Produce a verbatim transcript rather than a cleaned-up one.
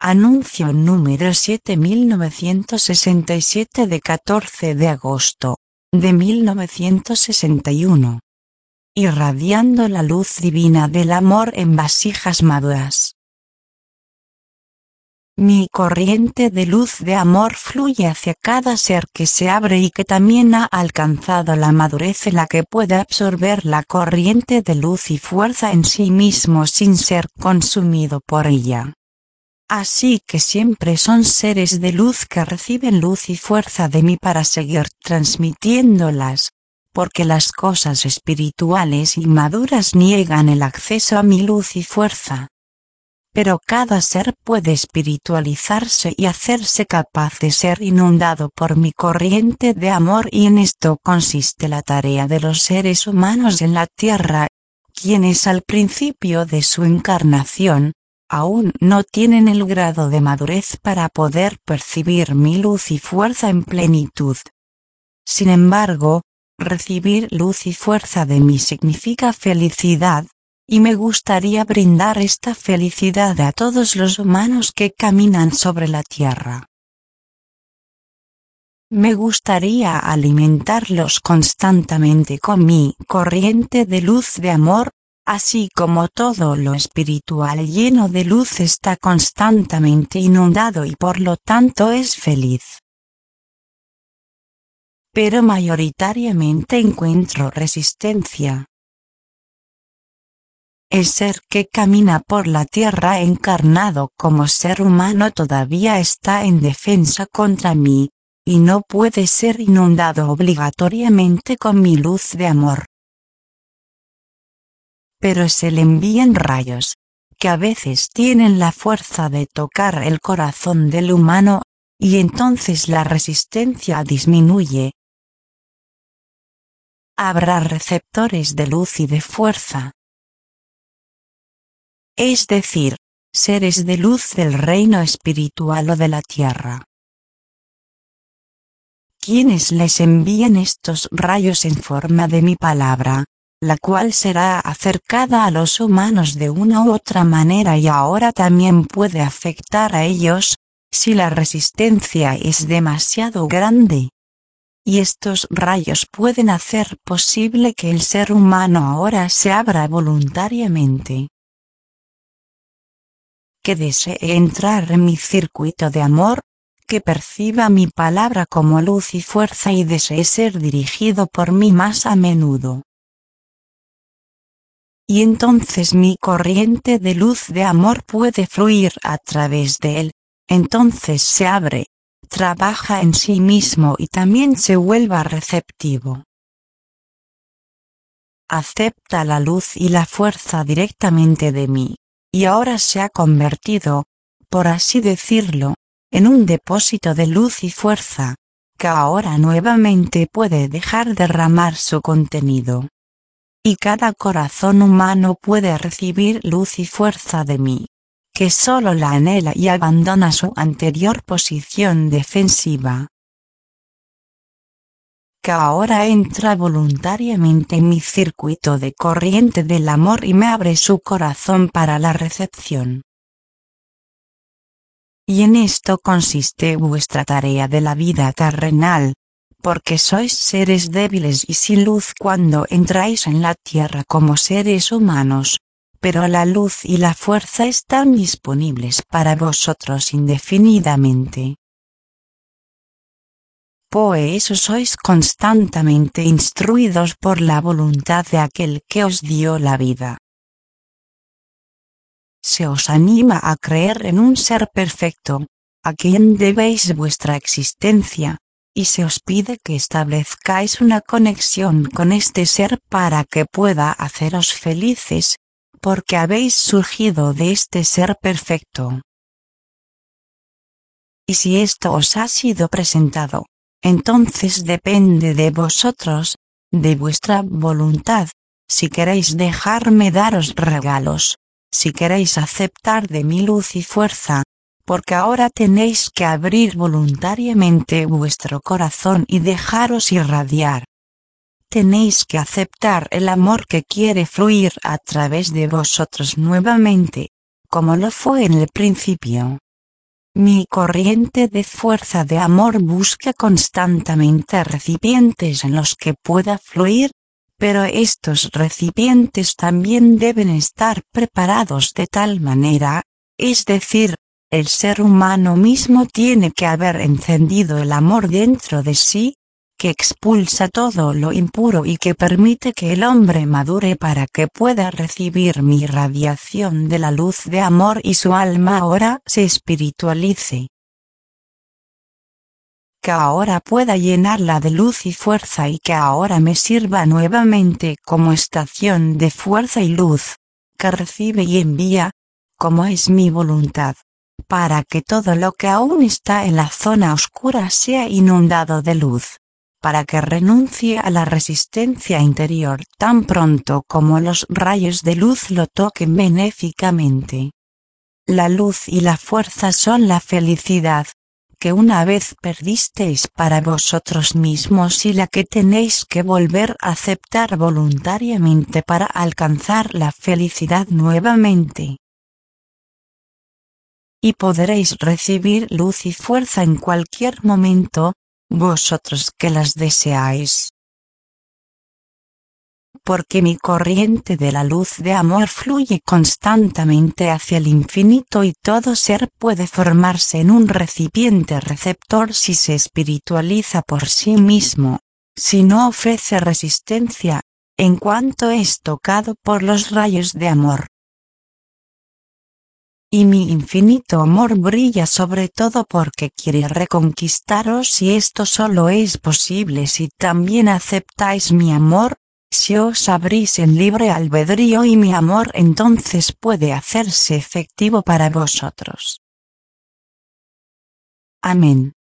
Anuncio número siete mil novecientos sesenta y siete de catorce de agosto de mil novecientos sesenta y uno. Irradiando la luz divina del amor en vasijas maduras. Mi corriente de luz de amor fluye hacia cada ser que se abre y que también ha alcanzado la madurez en la que puede absorber la corriente de luz y fuerza en sí mismo sin ser consumido por ella. Así que siempre son seres de luz que reciben luz y fuerza de mí para seguir transmitiéndolas, porque las cosas espirituales y maduras niegan el acceso a mi luz y fuerza. Pero cada ser puede espiritualizarse y hacerse capaz de ser inundado por mi corriente de amor, y en esto consiste la tarea de los seres humanos en la tierra, quienes al principio de su encarnación, aún no tienen el grado de madurez para poder percibir mi luz y fuerza en plenitud. Sin embargo, recibir luz y fuerza de mí significa felicidad, y me gustaría brindar esta felicidad a todos los humanos que caminan sobre la tierra. Me gustaría alimentarlos constantemente con mi corriente de luz de amor, así como todo lo espiritual lleno de luz está constantemente inundado y por lo tanto es feliz. Pero mayoritariamente encuentro resistencia. El ser que camina por la tierra encarnado como ser humano todavía está en defensa contra mí, y no puede ser inundado obligatoriamente con mi luz de amor. Pero se le envían rayos, que a veces tienen la fuerza de tocar el corazón del humano, y entonces la resistencia disminuye. Habrá receptores de luz y de fuerza. Es decir, seres de luz del reino espiritual o de la tierra, quienes les envían estos rayos en forma de mi palabra, la cual será acercada a los humanos de una u otra manera y ahora también puede afectar a ellos, si la resistencia es demasiado grande. Y estos rayos pueden hacer posible que el ser humano ahora se abra voluntariamente, que desee entrar en mi circuito de amor, que perciba mi palabra como luz y fuerza y desee ser dirigido por mí más a menudo. Y entonces mi corriente de luz de amor puede fluir a través de él, entonces se abre, trabaja en sí mismo y también se vuelva receptivo. Acepta la luz y la fuerza directamente de mí. Y ahora se ha convertido, por así decirlo, en un depósito de luz y fuerza, que ahora nuevamente puede dejar derramar su contenido. Y cada corazón humano puede recibir luz y fuerza de mí, que solo la anhela y abandona su anterior posición defensiva, que ahora entra voluntariamente en mi circuito de corriente del amor y me abre su corazón para la recepción. Y en esto consiste vuestra tarea de la vida terrenal, porque sois seres débiles y sin luz cuando entráis en la tierra como seres humanos, pero la luz y la fuerza están disponibles para vosotros indefinidamente. Por eso sois constantemente instruidos por la voluntad de aquel que os dio la vida. Se os anima a creer en un ser perfecto, a quien debéis vuestra existencia, y se os pide que establezcáis una conexión con este ser para que pueda haceros felices, porque habéis surgido de este ser perfecto. Y si esto os ha sido presentado, entonces depende de vosotros, de vuestra voluntad, si queréis dejarme daros regalos, si queréis aceptar de mi luz y fuerza, porque ahora tenéis que abrir voluntariamente vuestro corazón y dejaros irradiar. Tenéis que aceptar el amor que quiere fluir a través de vosotros nuevamente, como lo fue en el principio. Mi corriente de fuerza de amor busca constantemente recipientes en los que pueda fluir, pero estos recipientes también deben estar preparados de tal manera, es decir, el ser humano mismo tiene que haber encendido el amor dentro de sí, que expulsa todo lo impuro y que permite que el hombre madure para que pueda recibir mi radiación de la luz de amor y su alma ahora se espiritualice. Que ahora pueda llenarla de luz y fuerza y que ahora me sirva nuevamente como estación de fuerza y luz, que recibe y envía, como es mi voluntad, para que todo lo que aún está en la zona oscura sea inundado de luz, para que renuncie a la resistencia interior tan pronto como los rayos de luz lo toquen benéficamente. La luz y la fuerza son la felicidad, que una vez perdisteis para vosotros mismos y la que tenéis que volver a aceptar voluntariamente para alcanzar la felicidad nuevamente. Y podréis recibir luz y fuerza en cualquier momento, vosotros que las deseáis. Porque mi corriente de la luz de amor fluye constantemente hacia el infinito y todo ser puede formarse en un recipiente receptor si se espiritualiza por sí mismo, si no ofrece resistencia, en cuanto es tocado por los rayos de amor. Y mi infinito amor brilla sobre todo porque quiere reconquistaros y esto solo es posible si también aceptáis mi amor. Si os abrís en libre albedrío y mi amor entonces puede hacerse efectivo para vosotros. Amén.